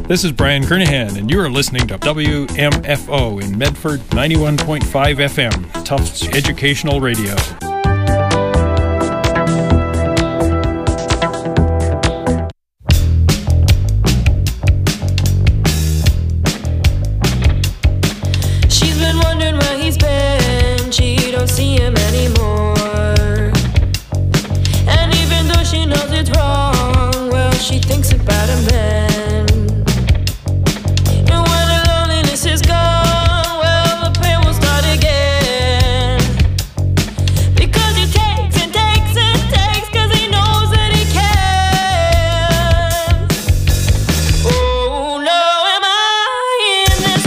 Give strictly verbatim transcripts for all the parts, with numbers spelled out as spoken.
This is Brian Kernahan, and you are listening to W M F O in Medford, ninety-one point five F M, Tufts Educational Radio. She's been wondering where he's been. She don't see him anymore. And even though she knows it's wrong, well, she thinks about him then. Is gone, well, the pain will start again. Because he takes and takes and takes, cause he knows that he can. Oh no, am I in this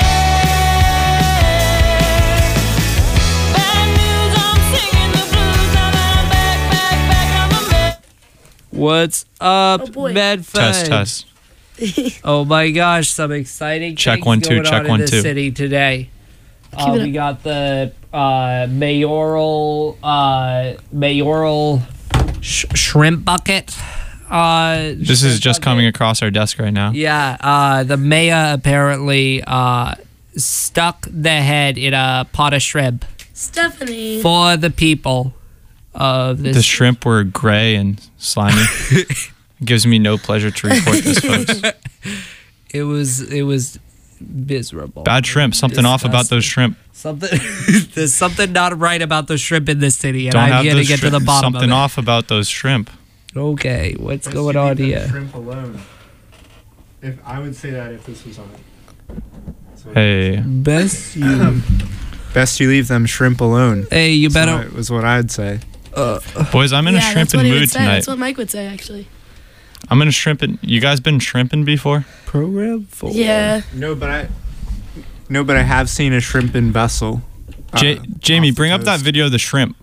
again? Bad news, I'm singing the blues, now that I'm back, back, back on the bed. What's up, Oh, boy. Medford? Test, test. Oh my gosh, some exciting Check things one, two, going check on one, in the two. city today. Uh, Keep it we up. got the uh, mayoral uh, mayoral sh- shrimp bucket. Uh, This is just coming across our desk right now. Yeah, uh, the mayor apparently uh, stuck their head in a pot of shrimp Stephanie. for the people of this. The shrimp were gray and slimy. It gives me no pleasure to report this, folks. It was it was miserable. Bad shrimp. Something off about those shrimp. Something there's something not right about the shrimp in this city, and Don't I'm have here to those get to the shrimp- bottom Something of it. off about those shrimp. Okay, what's Best going you on leave them here? Shrimp alone. If I would say that if this was on. So Hey, Best you. Best you leave them shrimp alone. Hey, you So better. it was what I'd say. boys, I'm in yeah, a shrimping that's what he would mood say. tonight. That's what Mike would say, actually. I'm in a shrimping. You guys been shrimping before? Program four. Yeah. No, but I. No, but I have seen a shrimpen vessel. uh, Ja- Jamie, off the bring up that coast. video of the shrimp.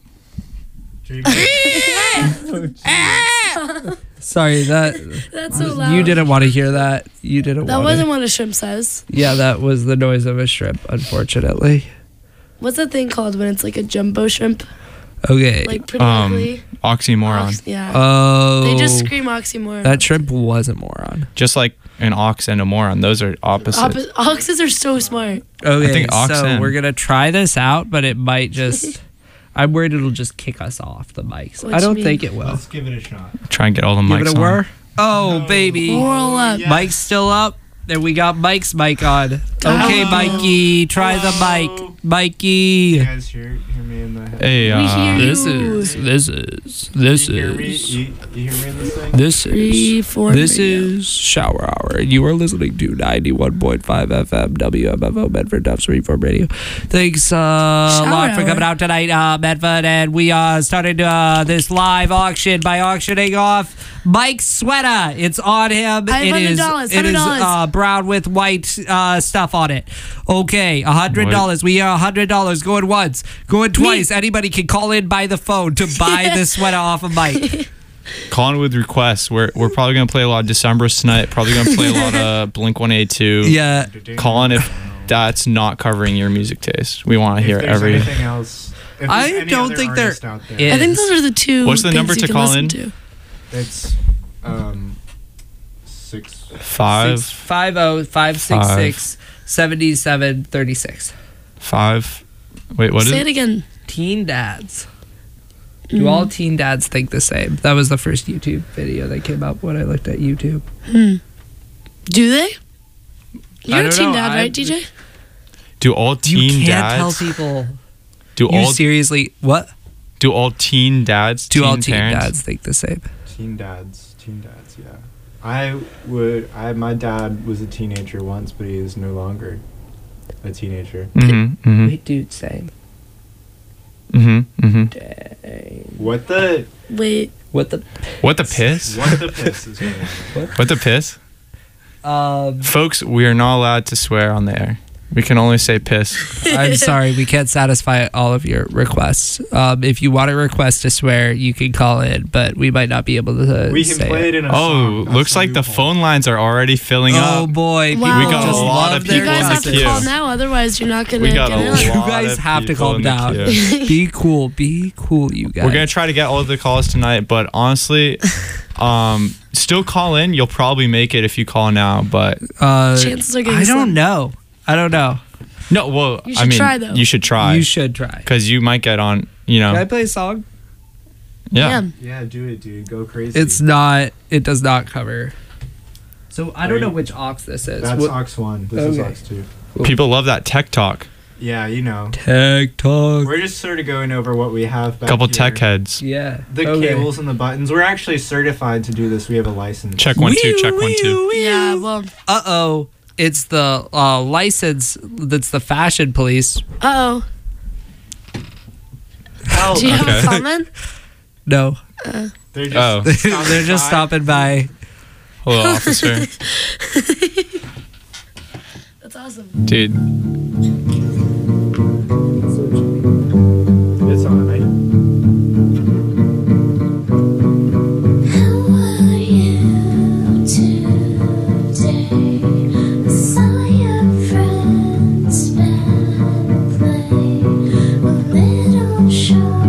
Sorry, that That's so loud. you didn't want to hear that. You didn't. That want wasn't it. what a shrimp says. Yeah, that was the noise of a shrimp. Unfortunately. What's that thing called when it's like a jumbo shrimp? Okay. Like pretty Um, ugly? Oxymoron. Ox- yeah. oh. they just scream oxymoron. That shrimp was a moron. Just like an ox and a moron. Those are opposite. Oppo- Oxes are so smart. Okay, think ox so in. we're gonna try this out, but it might just. I'm worried it'll just kick us off the mics. What I you don't mean? think it will. Let's give it a shot. Try and get all the Give mics it a on. whir. Oh, baby. Whirl up. yeah. Mike's still up. Then we got Mike's mic on. Okay, Hello. Mikey, try the Hello. mic. Mikey. You guys hear, hear me in the head? Hey, We uh, hear you. This is this is this you hear me? is You, you hear me in this thing? this Three, is four, this radio. is Shower Hour, and you are listening to ninety-one point five F M W M F O Medford Tufts Reform Radio. Thanks uh, a lot for Hour. coming out tonight, uh, Medford, and we uh, started uh, this live auction by auctioning off Mike's sweater. It's on him. I have It one hundred is dollars, it is one hundred dollars. uh, brown with white uh, stuff on it. Okay, a hundred dollars. We are a hundred dollars going once, going twice. Anybody can call in by the phone to buy this sweater off of Mike. calling with requests. We're we're probably gonna play a lot of Decemberists tonight. Probably gonna play a lot of Blink one eighty-two. Yeah. Calling if that's not covering your music taste. We want to If hear there's every. anything else. If I there's any don't other think there artist out there, is. I think those are the two. What's the things number you to can call listen in? To. It's um six. Five, Five oh five six six seventy seven thirty six. five. Wait, what is Say it? it again. Teen dads. Do all teen dads think the same? That was the first YouTube video that came up when I looked at YouTube. Do they? You're a don't teen know. dad, I- right, D J? Do all teen you can't dads? tell people. do You all seriously what? do all teen dads? Do teen all teen parents? dads think the same? Teen dads, teen dads, yeah. I would. I my dad was a teenager once, but he is no longer a teenager. Mm-hmm. Mm-hmm. Wait, dude, same. Mm-hmm. Mm-hmm. Dang. What the? Wait. What the? What the piss? What the piss is going on? What the piss? Um, Folks, we are not allowed to swear on the air. We can only say piss. I'm sorry, we can't satisfy all of your requests. Um, if you want a request to swear, you can call in, but we might not be able to. We can say play it. it in a Oh, song. That's looks what like we the call phone lines are already filling Oh up. boy, Wow. people We got a just lot love of their You people guys in the have to queue. call now, otherwise you're not gonna We got get a in. lot. You guys of have to people calm in the down. queue. Be cool. Be cool, you guys. We're gonna try to get all of the calls tonight, but honestly, Um, still call in. You'll probably make it if you call now, but Uh, Chances are getting I don't slim. know. I don't know. no. Well, You I should mean, try, though. you should try. You should try. because you might get on. You know, Can I play a song? yeah. Yeah. Yeah, do it, dude. Go crazy. It's not. It does not cover. So I don't Are know you- which aux this is. That's What- Ox one. This Okay. is Ox two. People love that tech talk. Yeah, you know. Tech Talk. We're just sort of going over what we have back Couple here. tech heads. Yeah. The Okay. cables and the buttons. We're actually certified to do this. We have a license. Check one two. Check one two. Yeah, well, Uh oh. It's the uh, license that's the fashion police. uh oh. Oh, Do you have okay. a comment? No. they're just Oh, They're just by. stopping by. hello, officer. That's awesome. Dude, It's on. I, How are you today? I saw your friends back play a little show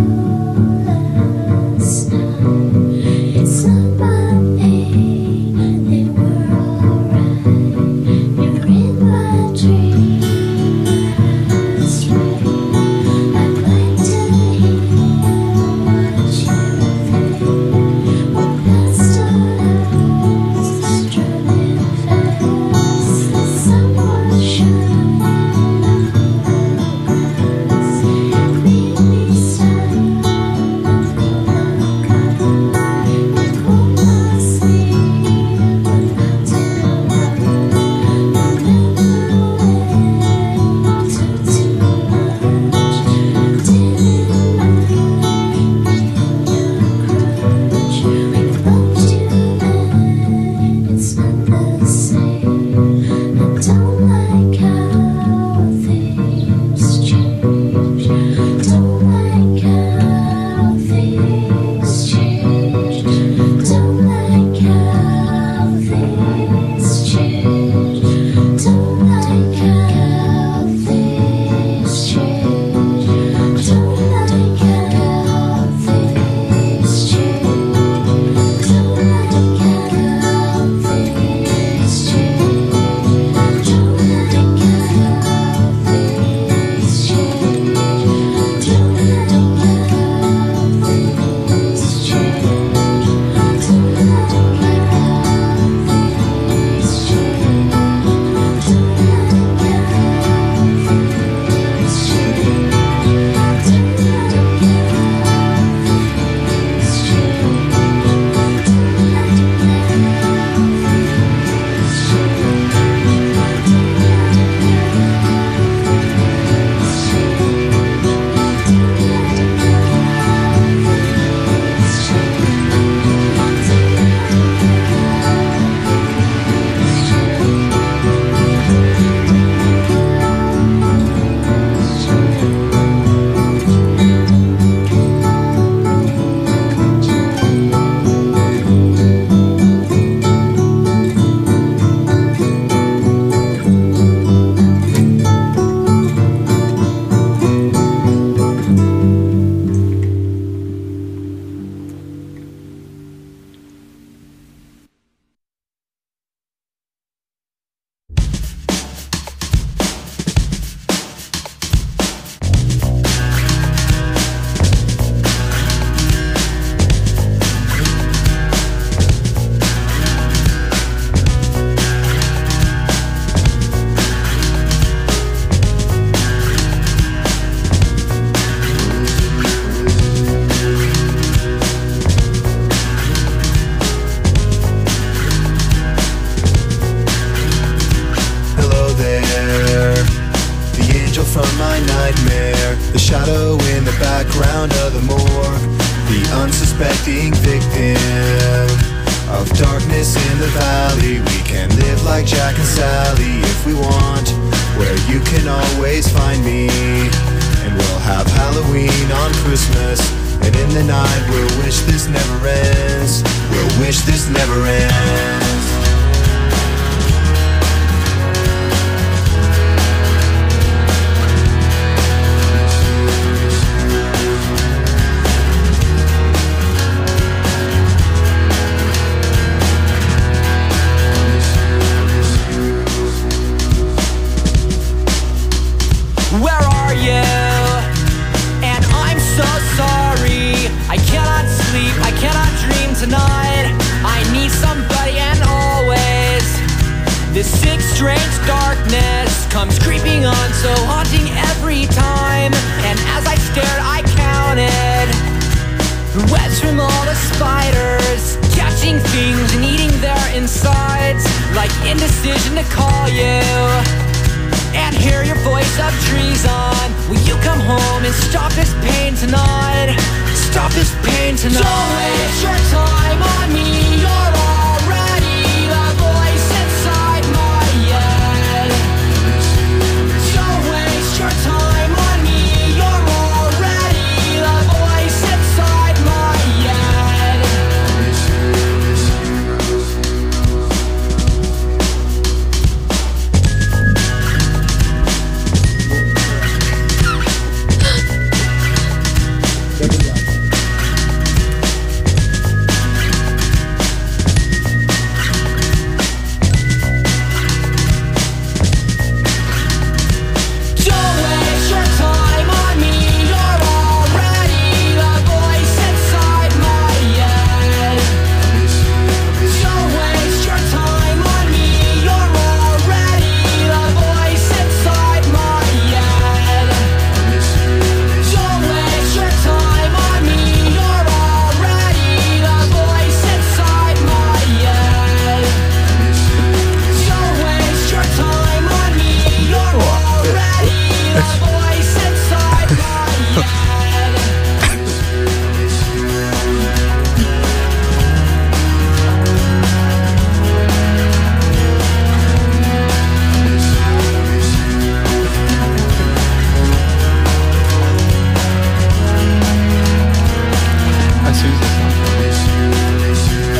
last night. It's not by me, they were alright. You're in my dream last night. I'd like to hear what you think. Well, best of us, driving fast. The sun was shining on us. It made me stop and think back on. It pulled my sleeve without telling. Remember when you took too much? Didn't mind being your crutch. We loved you then, it's not the same. I don't like how things change. Don't like how things change. Don't like how things change. Don't like how things change. Don't like how things change. Don't like how things change. Don't like how things change. Don't like how things change. Don't like how things change. Don't Hello there, the angel from my nightmare, the shadow in the background of the morgue, the unsuspecting victim of darkness in the valley. We can live like Jack and Sally if we want, where you can always find me. And we'll have Halloween on Christmas, and in the night we'll wish this never ends. We'll wish this never ends. tonight. I need somebody and always. This sick, strange darkness comes creeping on, so haunting every time. And as I stared, I counted the webs from all the spiders, catching things and eating their insides, like indecision to call you and hear your voice of treason. Will you come home and stop this pain tonight? Stop this pain tonight. Don't waste your time on me. You're already the voice inside my head. Don't waste your time on me. You're already the voice inside my head. Don't waste your time on me. You're already the voice inside my head. Don't waste your time on me. You're already the voice inside my head. Don't waste your time on me. You're already the voice inside my head. Don't waste your time on me. You're already the voice inside my head. As soon as it's done.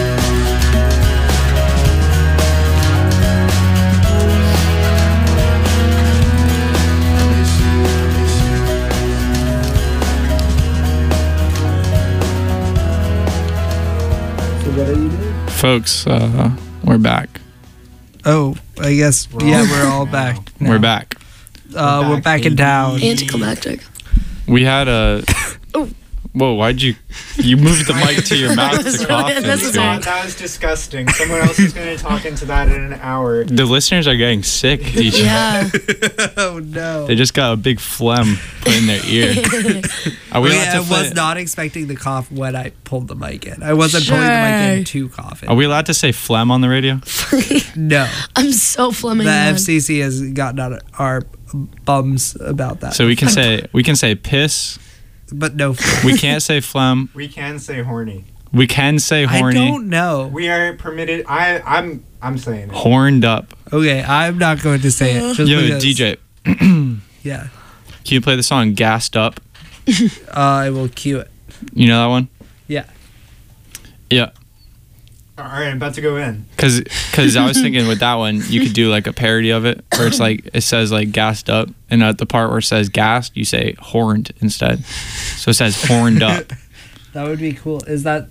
So what are you doing? Folks, uh, we're back. Oh, I guess We're yeah, all we're all back back. We're back. Uh, We're we're back, back in baby. town. Anticlimactic. We had a. Oh. Whoa! Why'd you? You moved the mic to your mouth That's to cough really into unnecessary. it. That was disgusting. Someone else is going to talk into that in an hour. The listeners are getting sick. DJ. Yeah. Oh no. They just got a big phlegm put in their ear. Are we Yeah, allowed I to play? was not expecting the cough when I pulled the mic in. I wasn't pulling the mic in to cough Are in. we allowed to say phlegm on the radio? No. I'm so flumming. The man. F C C has gotten on our bums about that. So we can say we can say piss. but no. We can't say phlegm. We can say horny. We can say I horny. don't know. We are permitted. I, I'm, I'm saying it. Horned up. Okay, I'm not going to say it. Just Yo, because- D J, Yeah. can you play the song "Gassed Up"? Uh, I will cue it. You know that one? Yeah. Yeah. All right, I'm about to go in. Cause, cause I was thinking with that one, you could do like a parody of it, where it's like it says like gassed up, and at the part where it says gassed, you say horned instead. So it says horned up. That would be cool. Is that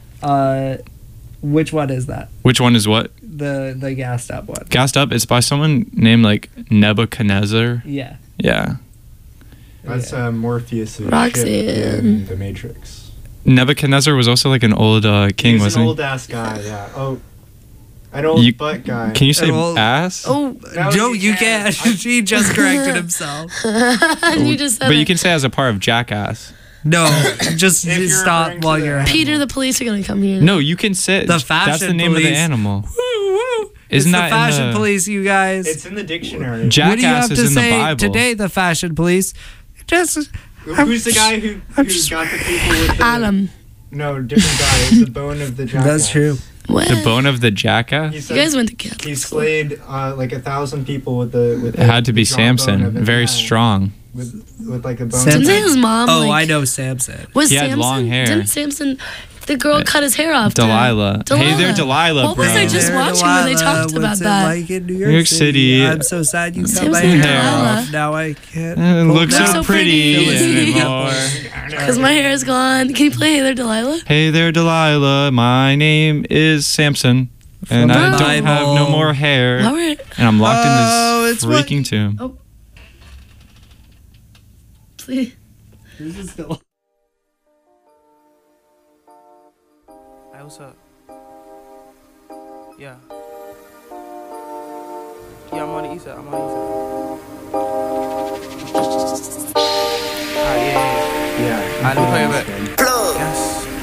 uh which one is that? Which one is what? The the gassed up one. Gassed up. It's by someone named like Nebuchadnezzar. Yeah. Yeah. That's Yeah. uh, Morpheus' Roxanne. ship in The Matrix. Nebuchadnezzar was also like an old uh, king, He's wasn't an he? old ass guy, yeah. Oh, an old You- butt guy. Can you say Well, ass? Oh, No, No, you you can't. can't. he just corrected himself. you just said But you it. can say as a part of Jackass. No, just If you're stop referring to while the- you're Peter, the police are gonna come here. No, you can say The That's the fashion name of the police. animal. Woo, woo. Isn't it's that the in fashion the- police, you guys? It's in the dictionary. Jackass what do you have is to in the say Bible. today? The fashion police. Just Who's the guy who, I'm who's just- got the people with the... Adam. No, different guy. It's the bone of the jackass. that's true. What? The bone of the jackass. He You said guys went to Catholic he school. slayed uh, like a thousand people with the... With It had to be the jawbone of Samson. his Very hand. strong. With, with like a bone... Samson? Didn't his mom? Oh, like, I know Samson. Was He had Samson? long hair. Didn't Samson? The girl cut his hair off. Delilah. Delilah. Hey there, Delilah, What bro. was I just There, watching when they Delilah, talked about what's it that? like in New York, New York City. I'm so sad you cut Samson my and hair Delilah. off. Now I can't. It pull looks down. so so pretty pretty. anymore. Because my hair is gone. Can you play Hey There, Delilah? Hey there, Delilah. My name is Samson, and From I the don't have no Bible. more hair, All right. and I'm locked Oh, in it's this what- freaking tomb. Please. This is still- I what's up? Yeah. Yeah, I'm on the east side. I'm on the east side. Alright, yeah, yeah. Yeah. Alright, let me play it back. Plug. Yes.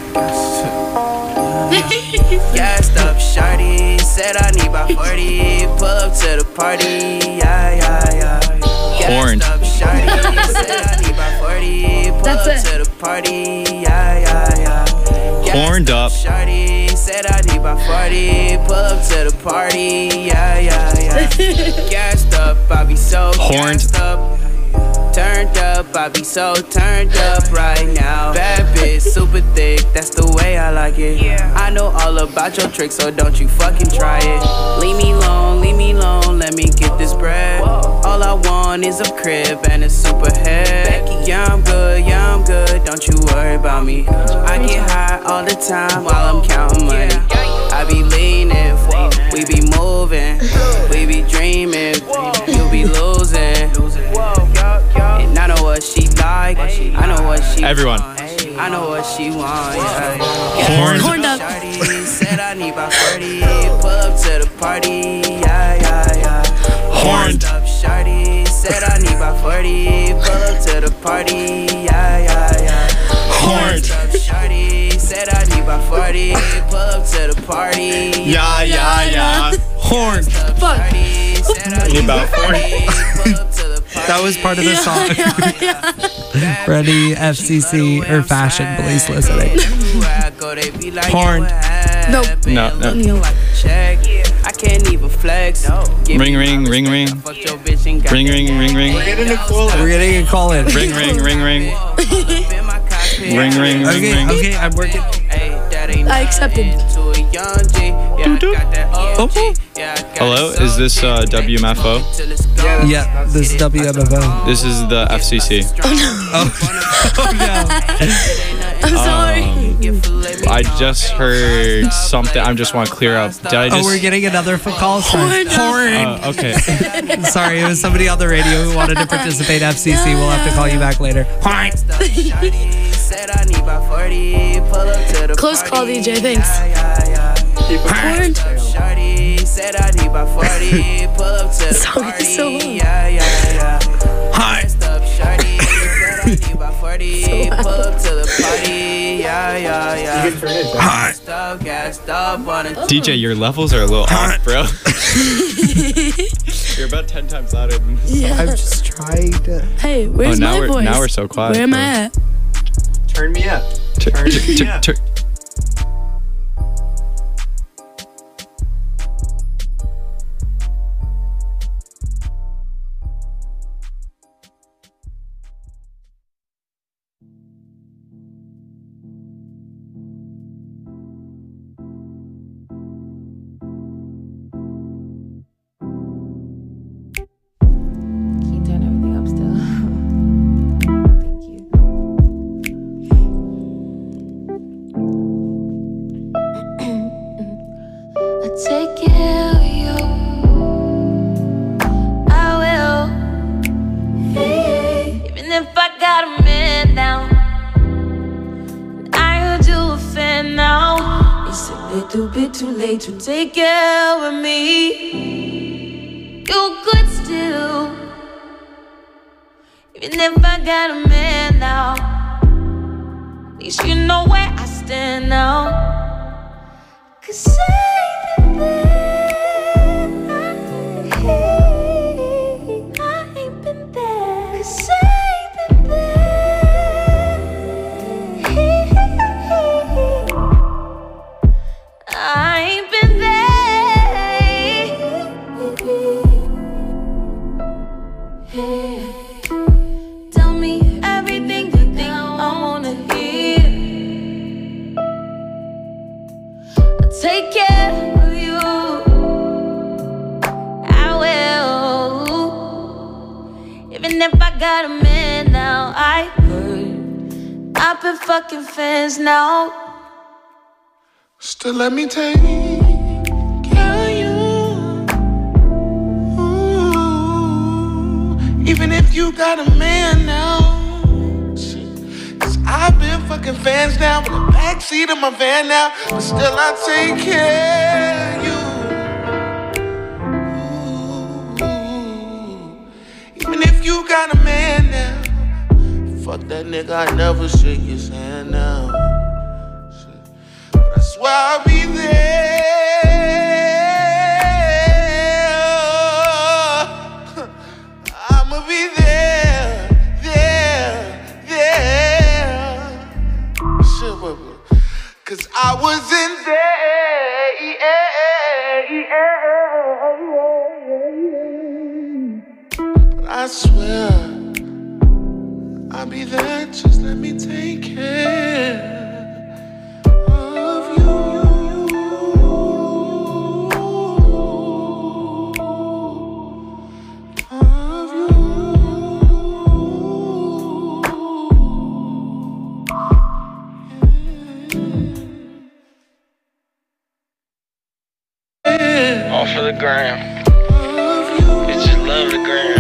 Yes. Gassed up, shawty. Said I need about forty. Pull up to the party. Yeah, yeah, yeah. Horn. Gassed up, shawty. Said I need about forty. Pull That's up it. to the party. Yeah, yeah, yeah. Gassed Horned up. Shawty. Said I need about forty. Pull up to the party. Yeah, yeah, yeah. Gassed up, I be so Horned. gassed up. Turned up, I be so turned up right now. Bad bitch, super thick, that's the way I like it. I know all about your tricks, so don't you fucking try it. Leave me alone, leave me alone, let me get this bread. All I want is a crib and a super head. Yeah, I'm good, yeah, I'm good, don't you worry about me. I get high all the time while I'm counting money. I be leaning, we be moving, we be dreaming, you be losing. And I know what she like, I know what she Everyone. want. I know what she want. Yeah, yeah. Horned. Horned up. Shawty said I need about forty. Pull up to the party. Yeah, yeah, yeah. Horned. Up, shawty said I need about forty. Pull up to the party. Yeah, yeah, yeah. Horned. Up, shawty said I need about forty. Pull up to the party. Yeah, yeah, yeah. Horn. Fuck. Need about forty. That was part of the song. For any F C C or fashion police listening. Horn. Nope. No, no. No. I can't even flex. Ring, ring, ring, ring. Ring, ring, ring, ring. We're getting a call. We're getting a call in. Ring, ring, ring, ring. Ring, ring, ring, Okay, ring. okay, I'm working. I accepted. Oh. Hello, is this uh, W M F O? Yeah, this is W M F O. This is the F C C. Oh, oh no. I'm sorry. I just heard something. I just want to clear up. Did I just? Oh, we're getting another phone call. Sorry. Horn. Uh, okay. Sorry, it was somebody on the radio who wanted to participate. F C C. We'll have to call you back later. Close call, D J. Thanks. Horned. Said I need about forty. Pull up to the Song is party. so long. Yeah, yeah, yeah. Hi. Stop, shawty. Said I need about forty. Pull up to the party. Yeah, yeah, yeah. You can turn it down. Hi. Stop, gas, stop on it. D J, your levels are a little off, bro. You're about ten times louder than this. Yeah. I'm just trying to. Hey, where's Oh, now my we're- voice? now we're so quiet, Where am bro. I at? Turn me up. Tur- Turn tur- me tur- up. tur- Can you turn everything up still? Thank you. I take care of you. I will. Hey, even if I got a man now, I heard you a fan now. It's a little bit too late to take care of me. You could still, even if I got a man now. At least you know where I stand now. Cause I've been there. I ain't been there. Cause I've been there. I ain't been there. Tell me everything you think I wanna hear. I'll take care of you. I will. Even if I got a man now, I heard I've been fucking fans now. Still let me take care of you. Ooh, even if you got a man now. Cause I've been fucking fans down with a backseat of my van now, but still I take care of you. Even if you got a man now, fuck that nigga, I never shake his hand now. But I swear I'll be there. I'ma be there, there, there. Shit, wait, wait. Cause I wasn't there. Yeah, yeah, yeah. But I swear I'll be there, just let me take care of you. Of you. Yeah. All for the gram. Bitches love the gram.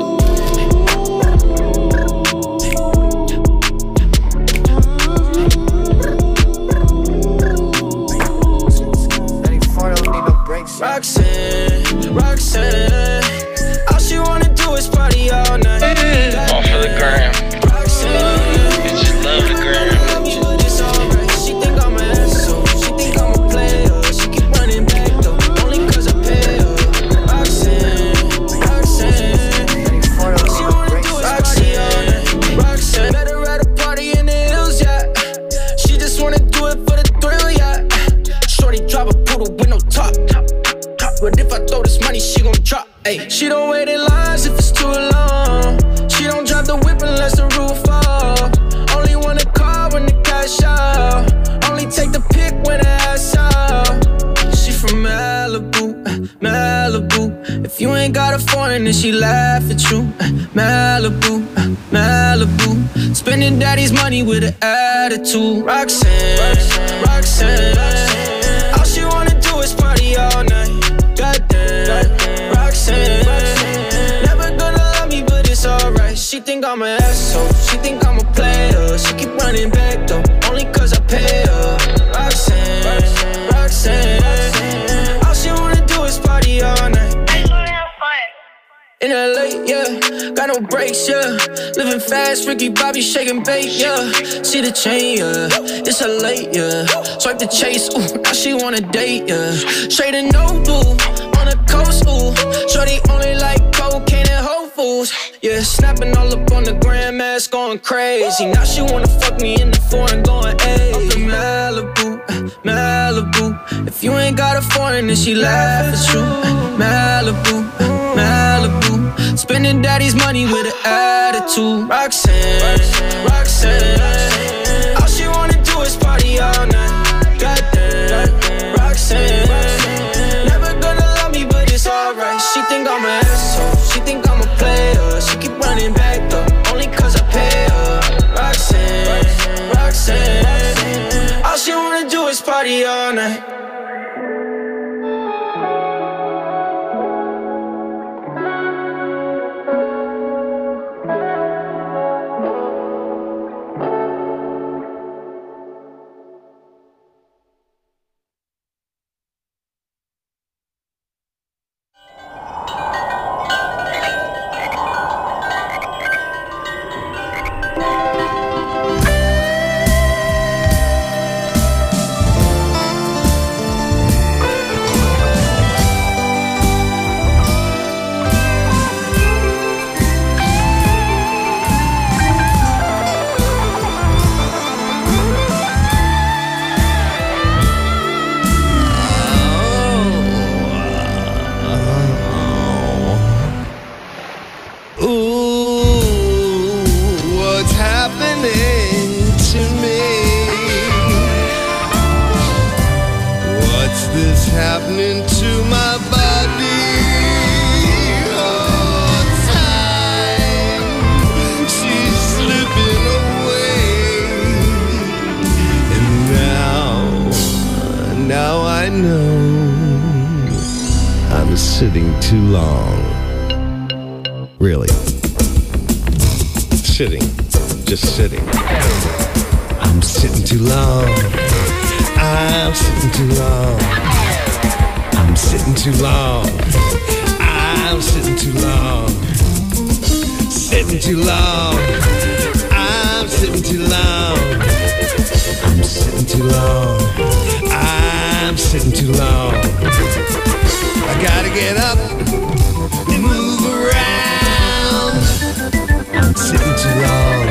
Roxanne, Roxanne, all she wanna do is party all night. All for the gram. Roxanne, bitches love the gram. It's alright. She think I'm an asshole. She think I'm a player. She keep running back though, only cause I pay her. Roxanne, Roxanne, all she wanna do is party all night. Roxanne, let her at a party in the hills, yeah. She just wanna do it for the thrill, yeah. Shorty drive a poodle with no top. But if I throw this money, she gon' drop. Ay. She don't wait in lines if it's too long. She don't drive the whip unless the roof off. Only want a car when the cash out. Only take the pic when the ass out. She from Malibu, Malibu. If you ain't got a foreign, then she laugh at you. Malibu, Malibu. Spending daddy's money with an attitude. Roxanne, Roxanne, Roxanne. All she wanna do is party all night. Goddamn, Roxanne, Roxanne. Never gonna love me, but it's alright. She think I'm an asshole. She think I'm a player. She keep running back though, only cause I pay her. Roxanne, Roxanne, Roxanne. All she wanna do is party all night. In L A, yeah, got no brakes, yeah. Living fast, Ricky Bobby shaking bait, yeah. See the chain, yeah, it's a late, yeah. Swipe the chase, ooh, now she wanna date, yeah. Straight and no boo, on the coast, ooh. Shorty only like cocaine and Whole Foods, yeah. Snapping all up on the grandmas, going crazy. Now she wanna fuck me in the foreign, going ayy. Up in Malibu, Malibu. If you ain't got a foreign, then she laugh at you. Malibu, Malibu. Spending daddy's money with an attitude. Roxanne, Roxanne, Roxanne. All she wanna do is party all night. Goddamn, Roxanne, Roxanne. Never gonna love me, but it's alright. She think I'm an asshole. She think I'm a player. She keep running back though, only cause I pay her. Roxanne, Roxanne, Roxanne. All she wanna do is party all night. happening to my body all the time. She's slipping away, and now, now I know I'm sitting too long. Really, sitting, just sitting. I'm sitting too long. I'm sitting too long. I'm sitting too long. I'm sitting too long. Sitting too long. I'm sitting too long. I'm sitting too long. I'm sitting too long. I gotta get up and move around. I'm sitting too long.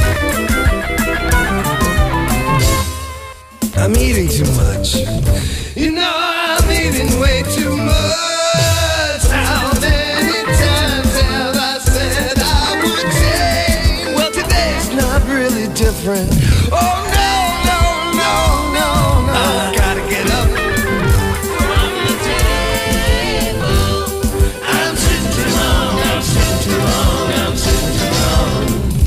I'm eating too much. You know I'm eating way too much. How many times have I said I would change? Well, today's not really different. Oh no, no, no, no, no. I gotta get up from the table. I'm sitting too long. I'm sitting too long. I'm sitting too long.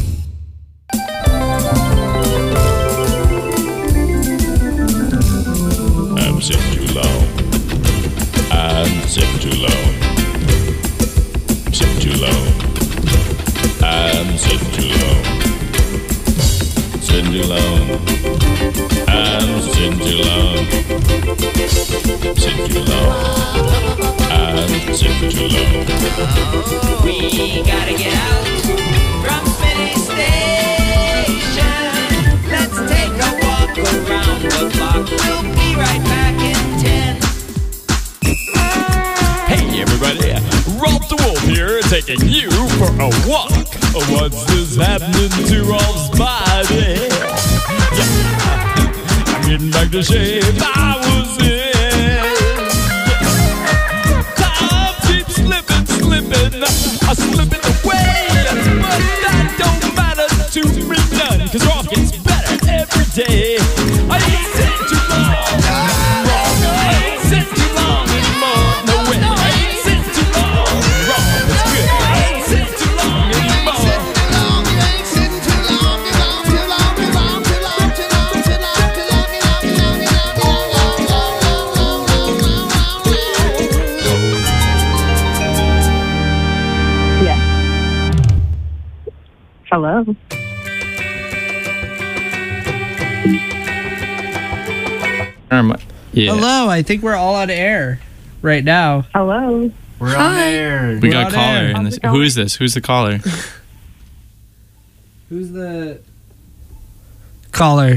I'm sitting too long. I'm sitting too long. Sitting too long. I'm sitting too long. Sitting too long. I'm sitting too long. Sitting too long. I'm sitting too long. We gotta get out from Spinning Station. Let's take a walk around the block. We'll be right back in ten. Hey everybody, Rolf the Wolf here, taking you for a walk. What's this happening to Rolf's body? Yeah, I'm getting back to shape I was in. Time keeps slipping, slipping, I'm slipping away. But that don't matter to me none, cause Rolf gets better every day. I ain't sitting too long. Rolf, I ain't sitting too long anymore. No way, I ain't sitting too long. Rolf, it's good. I ain't sitting too long anymore. Hello. Um, yeah. Hello, I think we're all on air right now. Hello. We're on air. We We're got a on caller. air. In this. Who is this? Who's the caller? Who's the caller?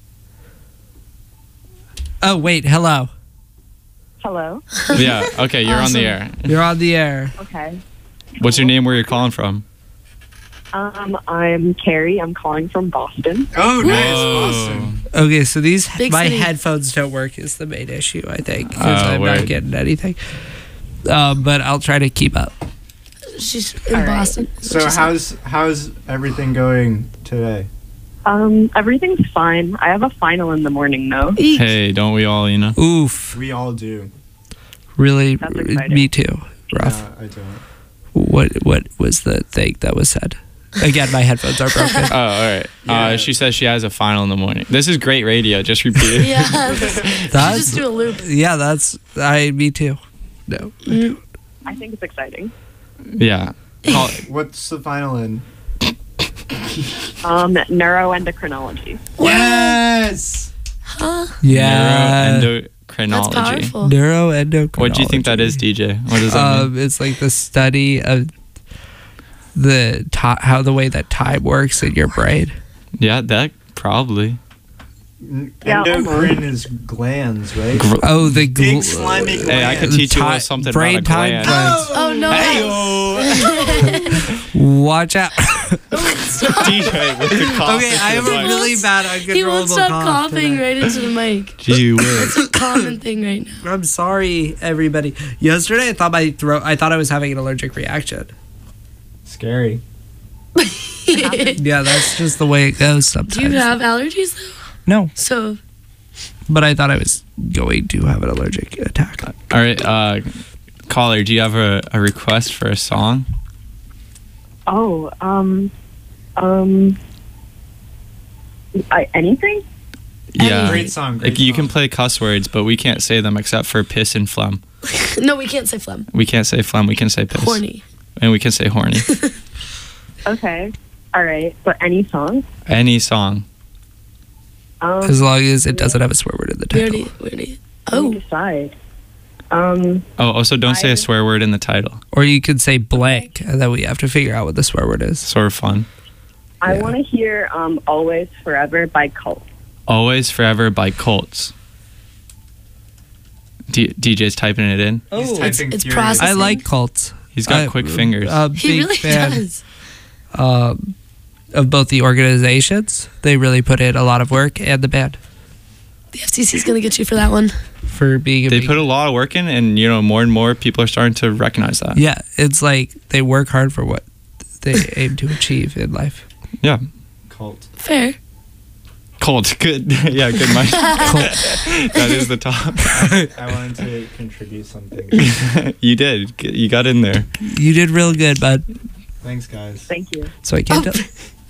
Oh, wait, hello. Hello. Yeah, okay, you're on the air. You're on the air. Okay. What's your name? Where you're calling from? Um, I'm Carrie. I'm calling from Boston. Oh, nice. Whoa. Boston. Okay, so these Big my city. headphones don't work is the main issue, I think, because Oh, I'm word. not getting anything. Um, but I'll try to keep up. She's in All right. Boston. is what So she said. how's how's everything going today? Um, everything's fine. I have a final in the morning, though. Eek. Hey, don't we all, you know? Oof, We all do. really, That's exciting. me too. Rough. Uh, I don't. What what was the thing that was said? Again, my headphones are broken. Oh, all right. Yeah. Uh, she says she has a final in the morning. This is great radio. Just repeat it. Yeah. Let's That's just do a loop. yeah, that's I. Me too. No. Mm. I think it's exciting. Yeah. Call, What's the final in? Um, neuroendocrinology. Yes. Huh? Yeah. neuroendocrinology. That's powerful. Neuroendocrinology. What do you think that is, D J? What does that mean? Um, it's like the study of the ti how the way that time works in your brain. Yeah, that probably. N- Yeah, Endocrine is glands, right? Gr- Oh, the Big gl- slimy Hey, I could the teach you a ti- little something brain about a time gland. glands. Oh no. Watch out. D J with the cough. Okay, I have a really bad He uncontrollable won't stop cough coughing today. right into the mic. Gee whiz. It's a common thing right now. I'm sorry, everybody. Yesterday, I thought my throat. I thought I was having an allergic reaction. Scary. Yeah, that's just the way it goes sometimes. Do you have allergies though? No, So but I thought I was going to have an allergic attack. All right, uh, caller, do you have a, a request for a song? Oh, um, um, I, anything? Yeah. Great song. Great Like, you song. can play cuss words, but we can't say them except for piss and phlegm. no, we can't say phlegm. We can't say phlegm, we can say piss. Horny. And we can say horny. Okay. All right. But any song? Any song. Um, as long as it doesn't have a swear word in the We title. already, we already. Oh. Decide. Um, Oh, also don't say I- a swear word in the title. Or you could say blank, and then we have to figure out what the swear word is. Sort of fun. I Yeah. want to hear um, Always Forever by Cult. Always Forever by Colts. D- DJ's typing it in. Oh, it's, typing it's furious. processing. I like cults. He's got I- quick fingers. A He big really fan does. um, of both the organizations. They really put in a lot of work, and the band The F C C's gonna get you for that one. for being a They big, put a lot of work in, and you know, more and more people are starting to recognize that. yeah. It's like they work hard for what they aim to achieve in life. Yeah. Cult. Fair. Colt. Good. Yeah, good, Mike. That is the top. I wanted to contribute something. You did. You got in there. You did real good, bud. Thanks, guys. Thank you. So I can't Oh. tell.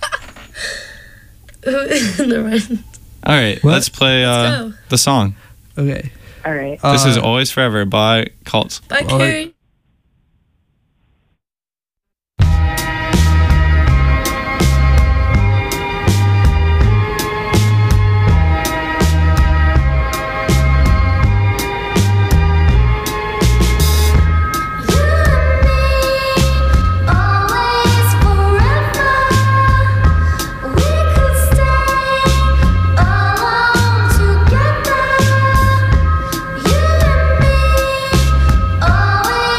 Never mind. All right. What? Let's play uh, Let's go. the song. Okay. All right. This is Uh, Always Forever by Cult. Bye, Well, Carrie. Always forever, we could stay alone together. You and me, always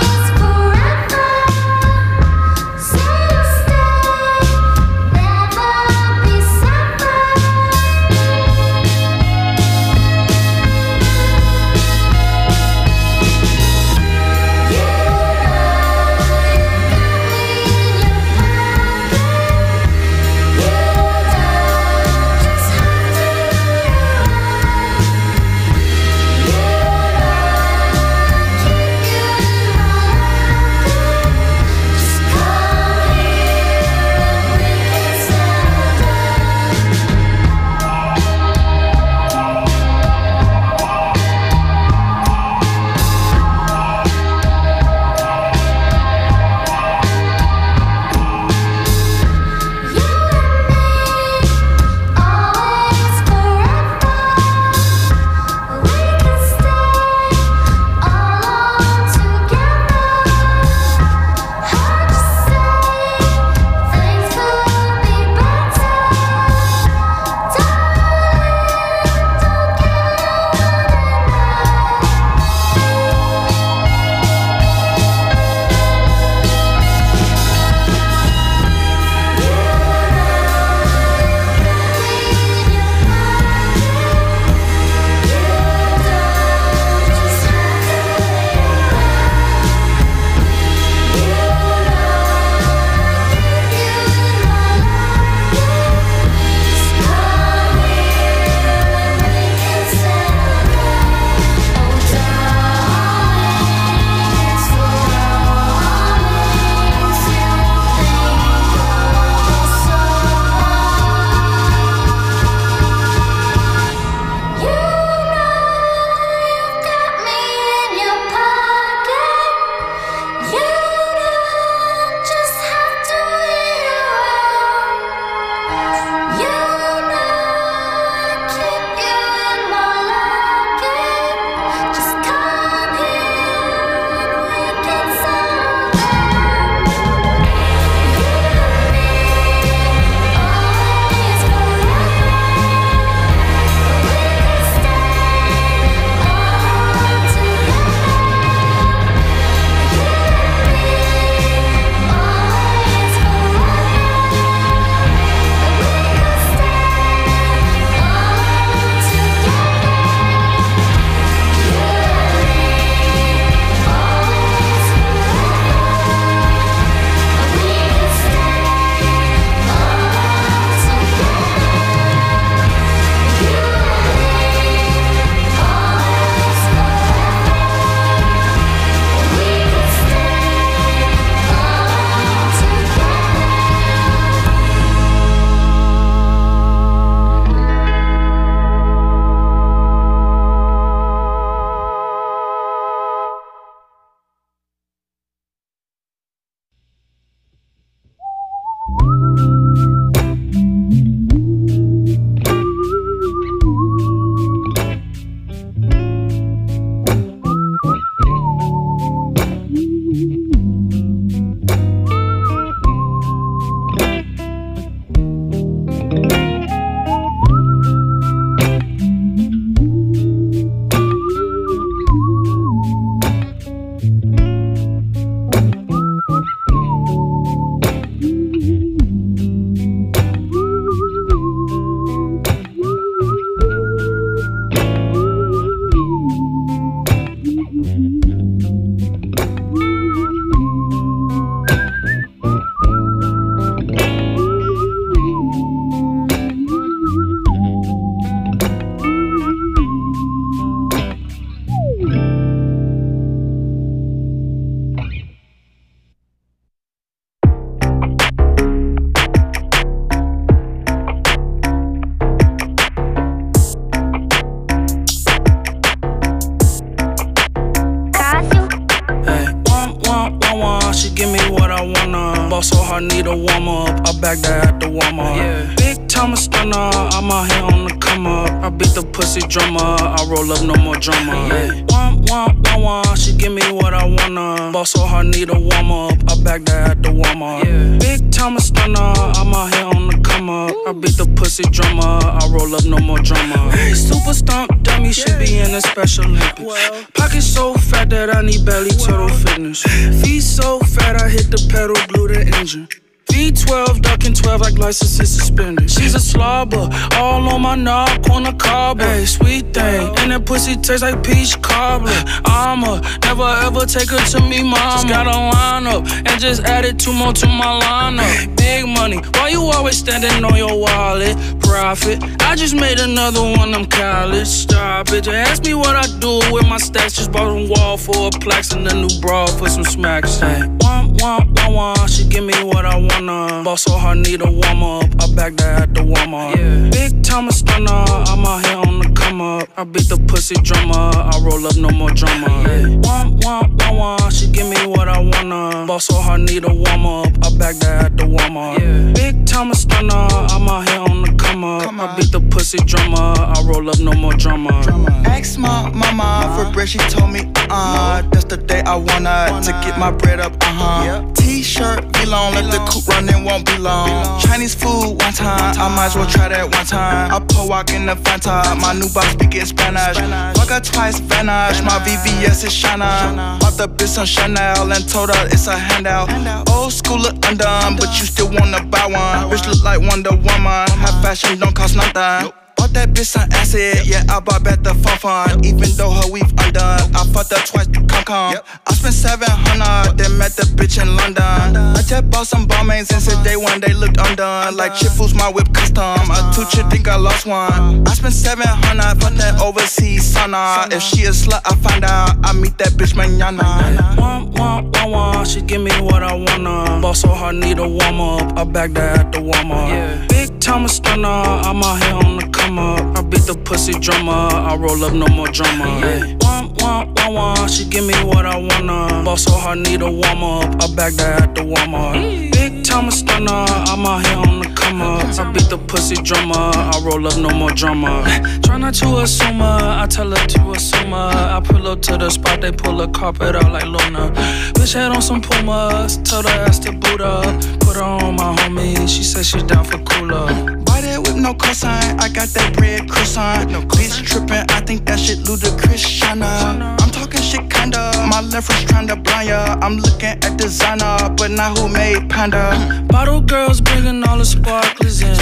wah, she give me what I wanna. Ball so hard, need a warm up. I back that at the Walmart. Yeah. Big time a stunner, I'm out here on the come up. I beat the pussy drummer, I roll up, no more drama. Yeah. Wah, wah, wah, wah, she give me what I wanna. Ball so hard, need a warm up. I back that at the Walmart. Yeah. Big time a stunner, I'm out here on the come up. I beat the pussy drummer, I roll up, no more drama. Hey, super stomp dummy, should be in a Special Olympics. Pocket so fat that I need belly turtle fitness. Feet so fat I hit the pedal, glue the engine. V twelve, ducking twelve like licenses suspended. She's a slobber, all on my knob, corner cobbler. Hey, sweet thing, and that pussy tastes like peach cobbler. I'ma never ever take her to me, mama. Just gotta line up and just added two more to my lineup. Big money, why you always standing on your wallet? Profit, I just made another one, I'm college. Stop it, just ask me what I do with my stacks. Just bought a wall for a plaques and a new bra for some smacks. Hey, wah, wah, wah, wah, she give me what I want. Ball so hard, need a warm up. I back that at the Walmart. Yeah. Big time a stunner, I'm out here on the come up. I beat the pussy drummer, I roll up, no more drama. Yeah. Wah, wah, wah, wah, she give me what I wanna. Ball so hard, need a warm up. I back that at the Walmart. Yeah. Big time a stunner, I'm out here on the come up. I beat the pussy drummer, I roll up, no more drama. Ask my mama for bread, she told me, uh, that's the day I wanna to get my bread up, uh huh. T-shirt, be long, let the coupe run, it won't be long. Chinese food one time, I might as well try that one time. I pull walk in the Fanta, my new box speaking Spanish. Fuck her twice, vanish, my V V S is Shana. Bought the bitch some Chanel and told her it's a handout. Old school look undone, but you still wanna buy one. Bitch look like Wonder Woman, high fashion don't cost nothing. Bought that bitch some acid, yeah, I bought back the fun fun. Even though her weave undone, I fucked her twice, come come. I spent seven hundred, then met the bitch in London. I just bought some Balmains and said day one they looked undone. Like Chip who's my whip custom, a two chip think I lost one. I spent seven hundred, fuck that overseas sauna. If she a slut, I find out, I meet that bitch mañana. Wah, wah, wah, wah, she give me what I wanna. Ball so hard, need a warm up. I back that at the Walmart. Yeah. Big time a stunner, I'm out here on the come up. I beat the pussy drummer, I roll up, no more drama. Yeah. Wah, wah, wah, wah, she give me what I wanna. Ball so hard, need a warm up. I back that at the Walmart. Big time a stunner, I'm out here on the come up. I beat the pussy drummer, I roll up, no more drama. Try not to assume her, I tell her to assume her. I pull up to the spot, they pull the carpet out like Luna. Bitch had on some Pumas, told her ass to boot up. Put her on my homie, she said she down for cooler. Buy that with no cosign, I got that bread croissant. No bitch trippin', I think that shit ludicrous, Shana. I'm talking shit kinda, my left wrist tryna blind ya. I'm looking at designer, but not who made Panda. Bottle girls bringing all the sparklers in.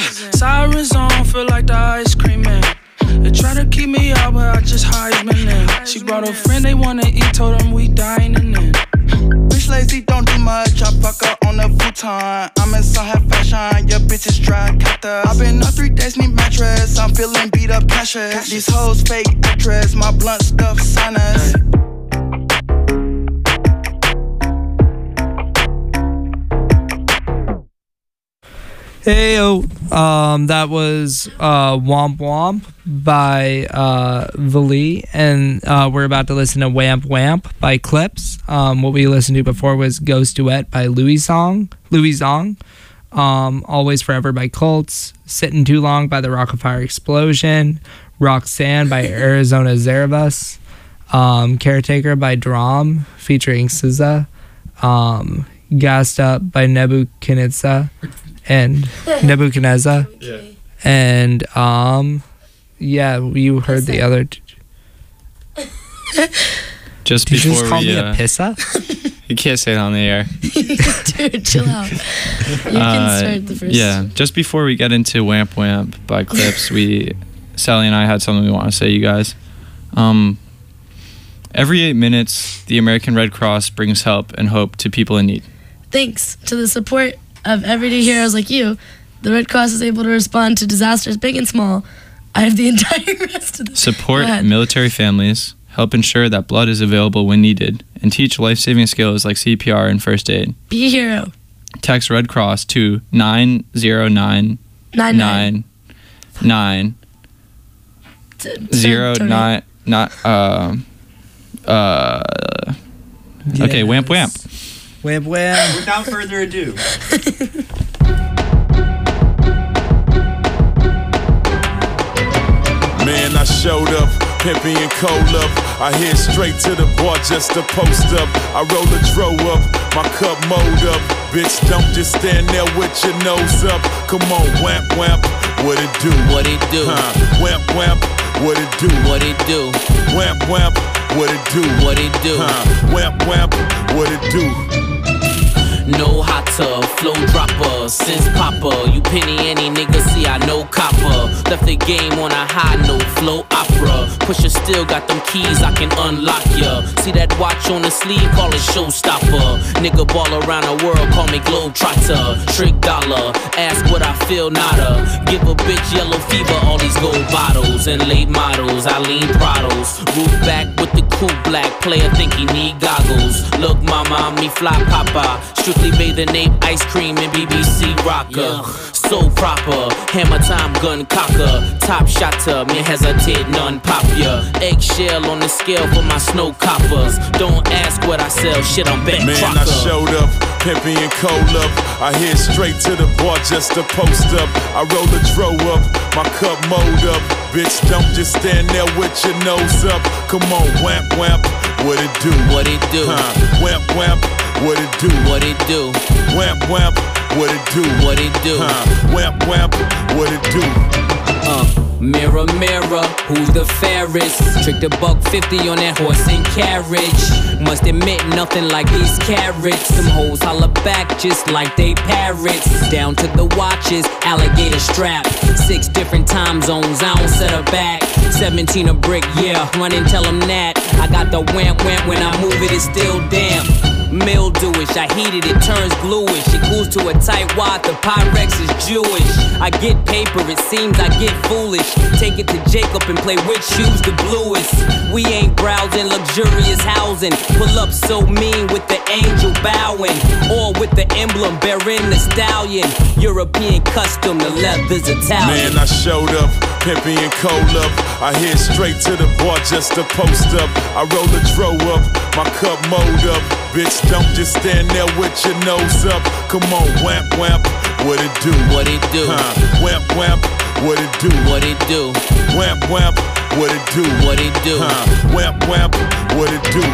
Sirens on, feel like the ice cream man. They try to keep me out, but I just Heisman in. She brought a friend, they wanna eat, told them we dining in. Bitch lazy, don't do much, I fuck her on a futon. I'm in some high fashion, your bitch is dry cactus. I've been up three days, need mattress, I'm feeling beat up cashes. These hoes fake actress, my blunt stuff sinus. Heyo, um, that was uh, Womp Womp by uh, Vali, and uh, we're about to listen to Wamp Wamp by Clips. Um, what we listened to before was Ghost Duet by Louis Zong, Louis Zong. Um, Always Forever by Colts, Sitting Too Long by the Rockafire Explosion, Roxanne by Arizona Zerbus, um, Caretaker by Drum featuring S Z A, um, Gassed Up by Nebuchadnezzar. And Nebuchadnezzar. Yeah. And um yeah, you heard the other t- Just Did before you just call we, me uh, a pissa? You can't say it on the air. Dude, chill out. You can Uh, start the first. yeah, just before we get into Wamp Wamp by Clips, we Sally and I had something we want to say, you guys. Um every eight minutes, the American Red Cross brings help and hope to people in need. Thanks to the support of everyday heroes like you, the Red Cross is able to respond to disasters big and small. I have the entire rest of the Support military families, help ensure that blood is available when needed, and teach life-saving skills like C P R and first aid. Be a hero. Text Red Cross to nine zero nine nine nine zero nine nine uh uh okay, Wamp Wamp. Wham wham. Without further ado. Man, I showed up, pimpy and cold up. I head straight to the bar just to post up. I roll a dro up, my cup mowed up. Bitch, don't just stand there with your nose up. Come on, wamp wamp, what it do? What it do? Huh? Wamp wamp, what it do? What it do? Wamp wamp, what it do? What it do? Huh? Wamp wamp, what it do? No hotter, flow dropper, since popper. You penny any nigga, see I know copper. Left the game on a high note, flow opera. Pusher still got them keys, I can unlock ya. See that watch on the sleeve, call it showstopper. Nigga ball around the world, call me Globetrotter. Trick dollar, ask what I feel, nada. Give a bitch yellow fever, all these gold bottles. And late models, I lean throttles. Roof back with the cool black player, think he need goggles. Look mama, me fly papa. Strictly bathing ape, ice cream and B B C rocker. Yeah. So proper, hammer time gun cocker. Top shotter, me hesitate, none pop ya. Eggshell on the scale for my snow coppers. Don't ask what I sell, shit I'm back. Man, Crocker. I showed up, pimpy and cold up. I head straight to the bar just to post up. I roll a dro up, my cup mowed up. Bitch, don't just stand there with your nose up. Come on, wamp wamp, what it do? What it do? Huh? Wamp wamp, what it do? What it do? Wamp wamp, what it do? What it do? Huh? Wamp wamp, what it do? Uh, mirror, mirror, who's the fairest? Tricked a buck fifty on that horse and carriage. Must admit, nothing like these carrots. Them hoes holler back just like they parrots. Down to the watches, alligator strap. Six different time zones, I don't set her back. seventeen a brick, yeah, run and tell them that. I got the wamp wamp, when I move it, it's still damp. Mildewish, I heat it, it turns bluish. It cools to a tight wad, the Pyrex is Jewish. I get paper, it seems I get foolish. Take it to Jacob and play which shoes the bluest. We ain't browsing luxurious housing. Pull up so mean with the angel bowing. Or with the emblem bearing the stallion. European custom, the leather's Italian. Man, I showed up, pimpy and cold up. I head straight to the bar just to post up. I roll a dro up, my cup mowed up. Bitch, don't just stand there with your nose up. Come on, wamp wamp, what it do? What it do? Huh? Wamp wamp, what it do? What it do? Wamp wamp, what it do? What it do? Huh? Wamp wamp, what it do?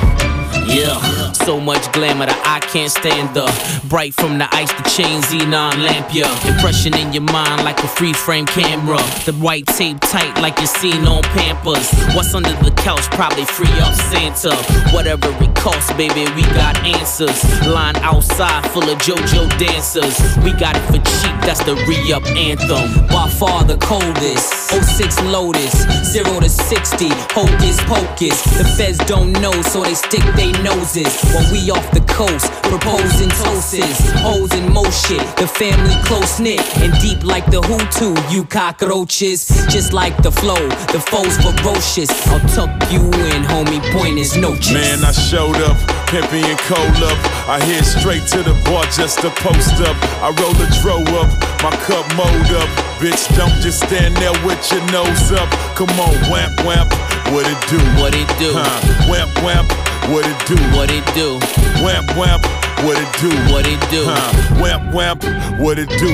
Yeah, so much glamour that I can't stand the bright from the ice, the chain xenon lamp, yeah. Impression in your mind like a free frame camera. The white tape tight like you're seen on Pampers. What's under the couch probably free up Santa. Whatever it costs, baby, we got answers. Line outside full of JoJo dancers. We got it for cheap, that's the re-up anthem. By far the coldest. oh six Lotus, zero to sixty, hocus pocus. The feds don't know, so they stick they noses while we off the coast proposing toasts. Hoes in motion, the family close knit and deep like the Hutu. You cockroaches, just like the flow, the foes ferocious. I'll tuck you in, homie. Point is no chase. Man, I showed up, pimpy and cold up. I head straight to the bar just to post up. I roll a dro up, my cup mowed up. Bitch, don't just stand there with your nose up. Come on, wamp wamp, what it do? What it do? Huh? Wamp wamp, what it do? What it do? Wamp wamp, what it do? What it do? Huh? Wamp wamp, what it do?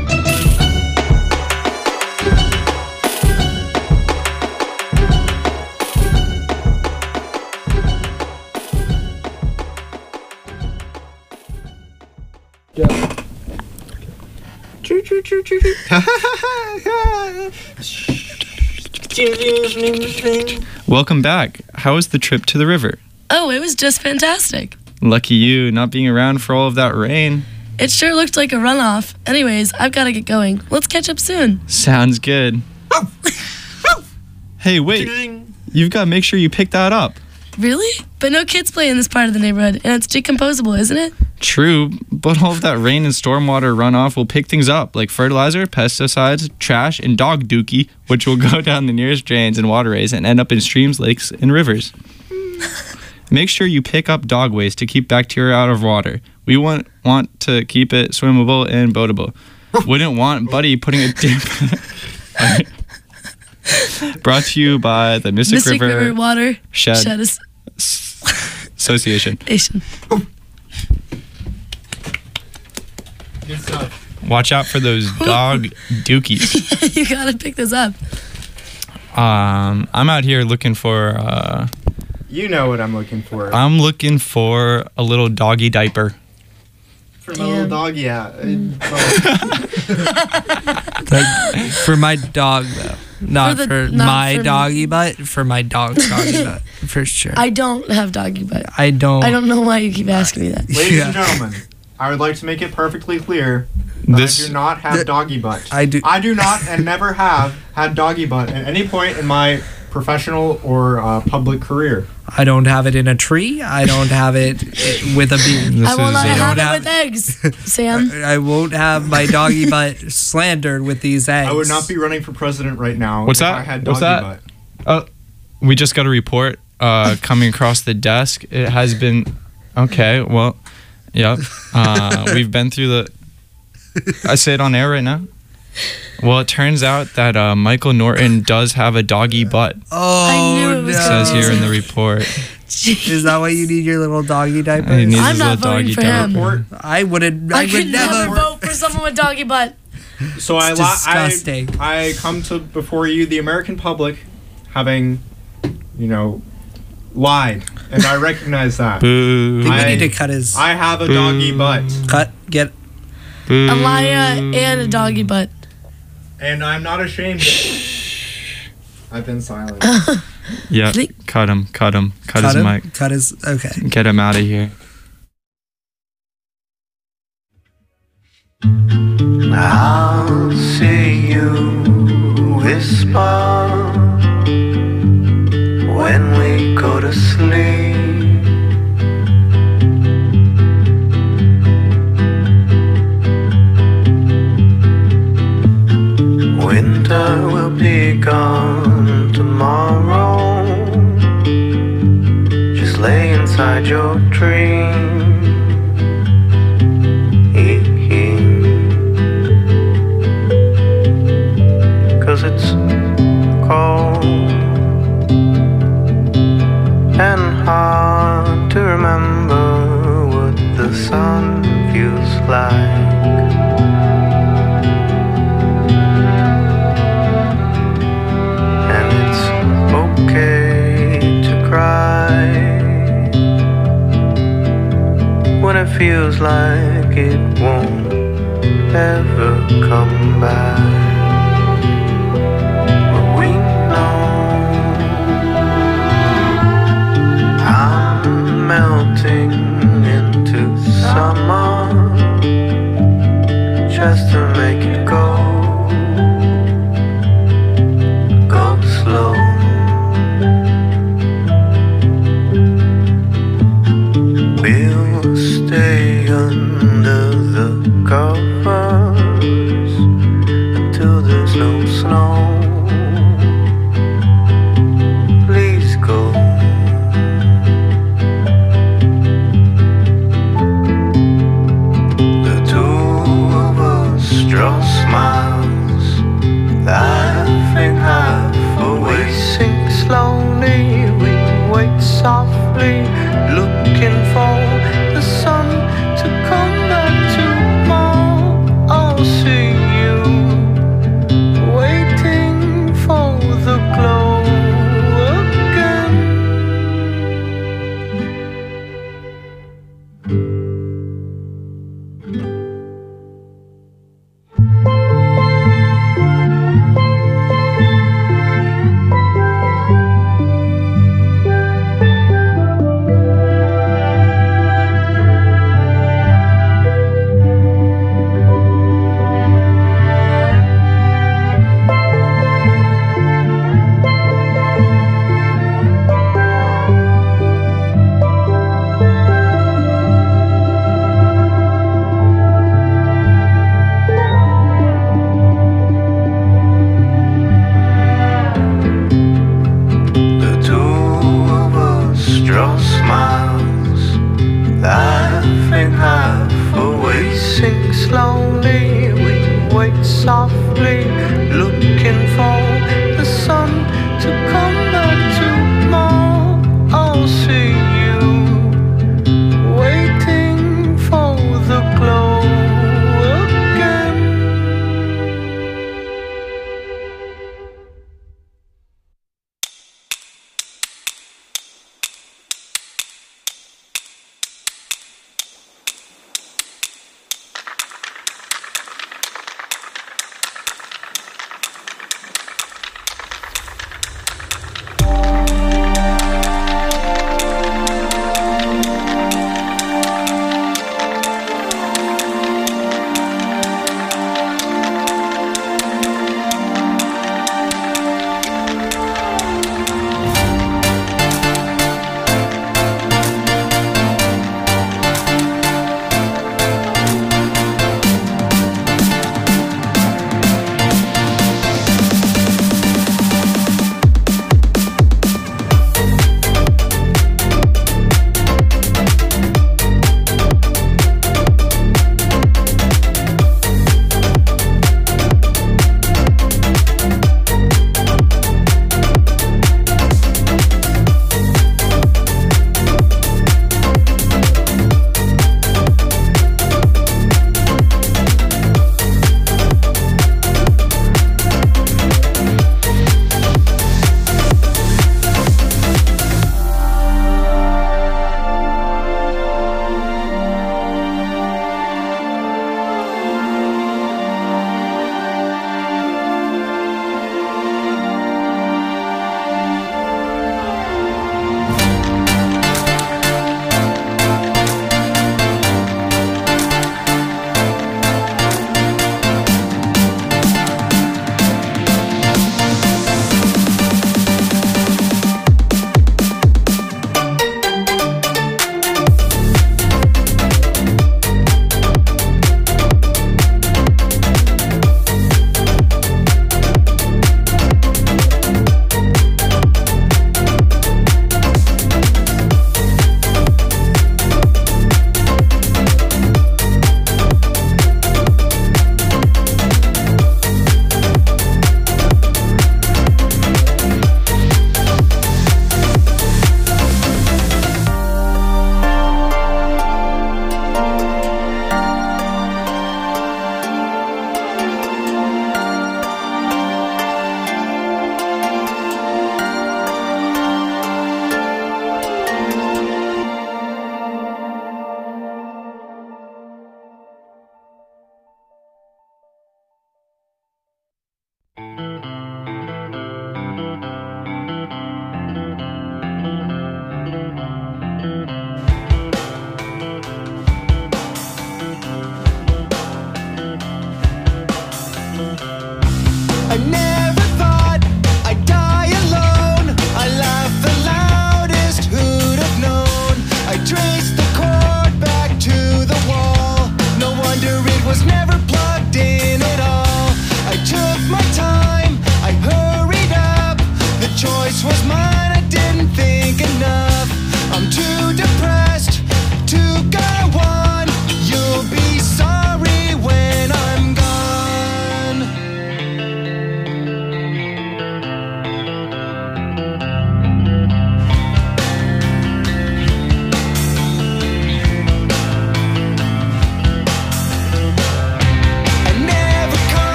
Welcome back. How was the trip to the river? Oh, it was just fantastic. Lucky you, not being around for all of that rain. It sure looked like a runoff. Anyways, I've got to get going. Let's catch up soon. Sounds good. Hey, wait. You've got to make sure you pick that up. Really? But no kids play in this part of the neighborhood, and it's decomposable, isn't it? True, but all of that rain and stormwater runoff will pick things up, like fertilizer, pesticides, trash, and dog dookie, which will go down the nearest drains and waterways and end up in streams, lakes, and rivers. Make sure you pick up dog waste to keep bacteria out of water. We want want to keep it swimmable and boatable. Wouldn't want Buddy putting a dip... Brought to you by the Mystic, Mystic River, River Water Shed, Shed As- Association. Asian. Good stuff. Watch out for those dog dookies. You gotta pick this up. Um, I'm out here looking for. Uh, You know what I'm looking for. I'm looking for a little doggy diaper. For my little dog, yeah. Like, for my dog though, not For for, the- not my for me. doggy butt. For my dog's doggy butt, for sure. I don't have doggy butt. I don't. I don't know why you keep asking me that. Ladies and gentlemen, I would like to make it perfectly clear that This- I do not have doggy butt. I do. I do not and never have had doggy butt at any point in my professional or uh, public career. I don't have it in a tree. I don't have it with a bee. I will not I have don't it with eggs, Sam. I won't have my doggy butt slandered with these eggs. I would not be running for president right now. What's if that? I had What's doggy that? butt. Oh, we just got a report uh, coming across the desk. It has been okay. Well, yep. Uh, we've been through the. I say it on air right now. Well, it turns out that uh, Michael Norton does have a doggy butt. Oh, I knew it no. was It says here in the report. Is that why you need your little doggy diaper? He needs I'm his not little voting doggy for him. diaper. I wouldn't. I, I, could would never, never. vote for someone with doggy butt. So I, It's li- disgusting. I I come to before you, the American public, having, you know, lied, and I recognize that. Boo. I think we I- need to cut his. I have a doggy butt, cut. Get. Boo. A liar and a doggy butt. and I'm not ashamed of it. I've been silent. Yeah. Cut him. Cut him. Cut, his him, mic. Cut his. Okay. Get him out of here. I'll see you whisper when we go to sleep. Winter will be gone tomorrow. Just lay inside your dream. Cause it's cold and hard to remember what the sun feels like. And it's okay to cry when it feels like it won't ever come back. Melting into summer just to make it go, go slow. We'll stay under the covers until there's no snow. Please go. Draw smiles, laughing half away, sink slowly, we wait softly, looking for the sun to come back tomorrow. I'll see you waiting for the glow again. Draw smiles, laughing half away, sink slowly, we wait softly, looking for the sun to come back tomorrow. I'll see you waiting for the glow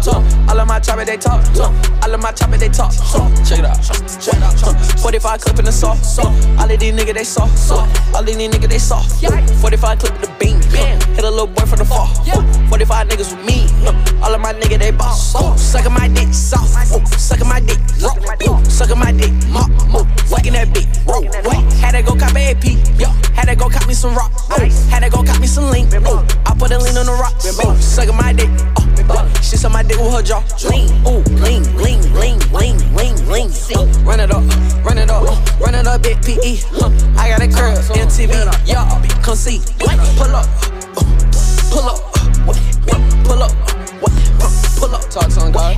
talk. All of my chopper, they talk. All of my chopper, they talk. Check it out. Check it out. forty-five clip in the sauce. All of these niggas, they soft. All of these niggas, they soft. forty-five clip in the beam. Hit a little boy from the fall. forty-five niggas with me. All of my niggas, they boss. Suckin' my dick, soft. Suckin' my dick, rock. Suckin' my dick, mop. Whacking that bitch, roll. Had to go cop a A P. Had to go cop me some rock. Had to go cop me some link. I put a lean on the rocks. Suckin' my dick. She suck my dick with her jaw. Lean, ooh, lean, lean, lean, lean, lean, lean. Run it up, run it up, run it up, big P E. I got a curve, M T V. Y'all, come see. Pull up, pull up, pull up, pull up. Talk to him, God.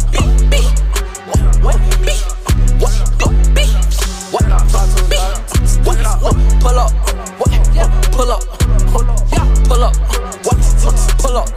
Pull up, pull up, pull up, pull up.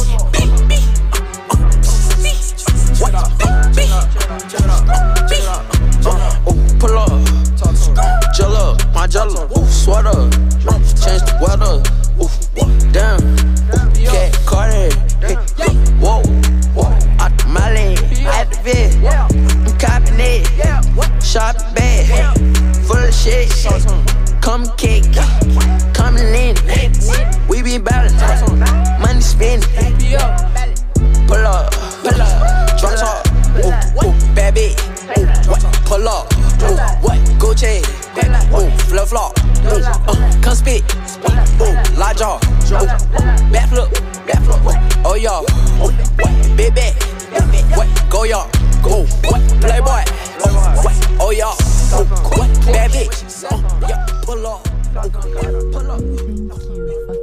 Pull up, jello, my jello, sweater, change the weather, damn, cat Carter, whoa, out the Molly, at the vid, I'm copping it, shop bag, full of shit, come cake, come lean, we be ballin', money spin, pull up, pull up, drop top, ooh, ooh, bad bitch, ooh, what, pull up, ooh, what, Gucci, ooh, flip flop, ooh, uh, come spit, ooh, large jaw, ooh, backflip, backflip, oh y'all, ooh, what, big back, what, go y'all, go, what, playboy, ooh, what, oh y'all, ooh, what, bad bitch, uh, yeah, pull up, pull up.